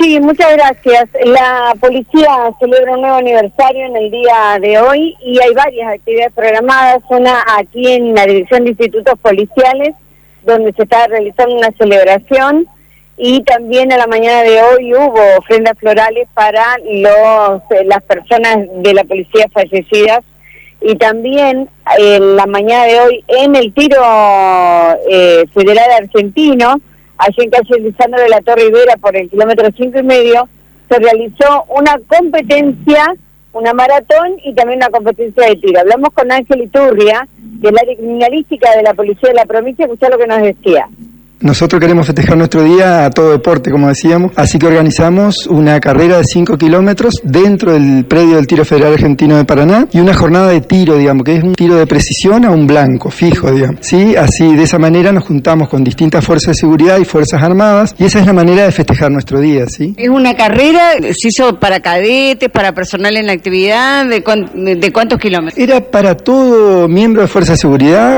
Sí, muchas gracias. La policía celebra un nuevo aniversario en el día de hoy y hay varias actividades programadas. Una aquí en la Dirección de Institutos Policiales, donde se está realizando una celebración, y también a la mañana de hoy hubo ofrendas florales para las personas de la policía fallecidas, y también en la mañana de hoy en el Tiro Federal Argentino, allí en calle Lisandro de la Torre Rivera por el kilómetro 5,5, se realizó una competencia, una maratón y también una competencia de tiro. Hablamos con Ángel Iturria, del área criminalística de la Policía de la provincia, escuchá lo que nos decía. Nosotros queremos festejar nuestro día a todo deporte, como decíamos, así que organizamos una carrera de 5 kilómetros dentro del predio del Tiro Federal Argentino de Paraná y una jornada de tiro, digamos, que es un tiro de precisión a un blanco, fijo, digamos. Sí, así de esa manera nos juntamos con distintas fuerzas de seguridad y fuerzas armadas, y esa es la manera de festejar nuestro día, ¿sí? Es una carrera, se hizo para cadetes, para personal en la actividad, ¿de cuántos kilómetros? Era para todo miembro de fuerza de seguridad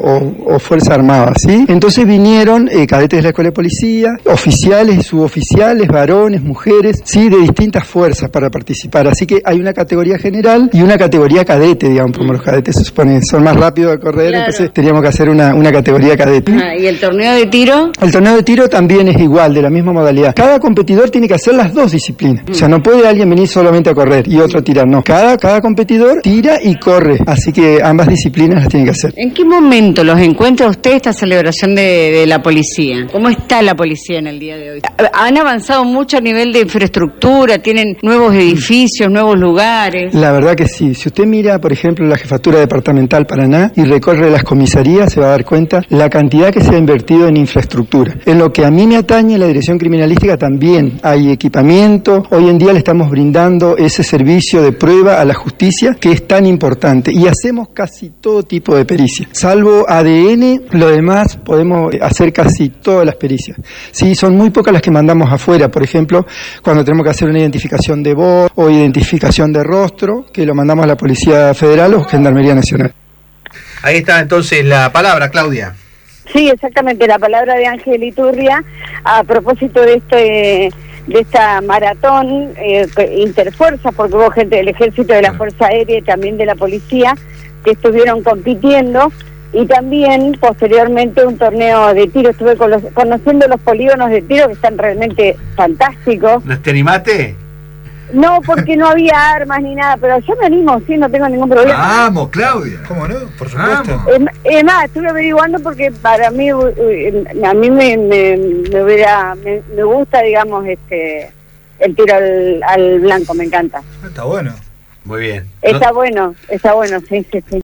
o fuerza armada, ¿sí? Entonces vinieron cadetes de la Escuela de Policía, oficiales y suboficiales, varones, mujeres, sí, de distintas fuerzas para participar. Así que hay una categoría general y una categoría cadete, digamos, como los cadetes se supone son más rápidos a correr, claro. Entonces teníamos que hacer una categoría cadete. ¿Y el torneo de tiro? El torneo de tiro también es igual, de la misma modalidad. Cada competidor tiene que hacer las dos disciplinas. O sea, no puede alguien venir solamente a correr y otro tirar, no. Cada competidor tira y corre, así que ambas disciplinas las tiene que hacer. ¿En qué momento los encuentra usted esta celebración de la policía? ¿Cómo está la policía en el día de hoy? ¿Han avanzado mucho a nivel de infraestructura? ¿Tienen nuevos edificios, nuevos lugares? La verdad que sí. Si usted mira, por ejemplo, la Jefatura Departamental Paraná y recorre las comisarías, se va a dar cuenta la cantidad que se ha invertido en infraestructura. En lo que a mí me atañe, la Dirección Criminalística también hay equipamiento. Hoy en día le estamos brindando ese servicio de prueba a la justicia que es tan importante, y hacemos casi todo tipo de pericia. Salvo ADN, lo demás podemos hacer casi todas las pericias. Sí, son muy pocas las que mandamos afuera, por ejemplo, cuando tenemos que hacer una identificación de voz o identificación de rostro, que lo mandamos a la Policía Federal o Gendarmería Nacional. Ahí está entonces la palabra, Claudia. Sí, exactamente, la palabra de Ángel Iturria a propósito de esta maratón interfuerzas, porque hubo gente del Ejército, de la Fuerza Aérea y también de la Policía que estuvieron compitiendo. Y también, posteriormente, un torneo de tiro. Estuve conociendo los polígonos de tiro, que están realmente fantásticos. ¿Te animaste? No, porque no había armas ni nada, pero yo me animo, sí, no tengo ningún problema. ¡Vamos, Claudia! ¿Cómo no? Por supuesto. Es más, estuve averiguando porque para mí, a mí me gusta, digamos, el tiro al blanco, me encanta. Está bueno. Muy bien. Está bueno, sí.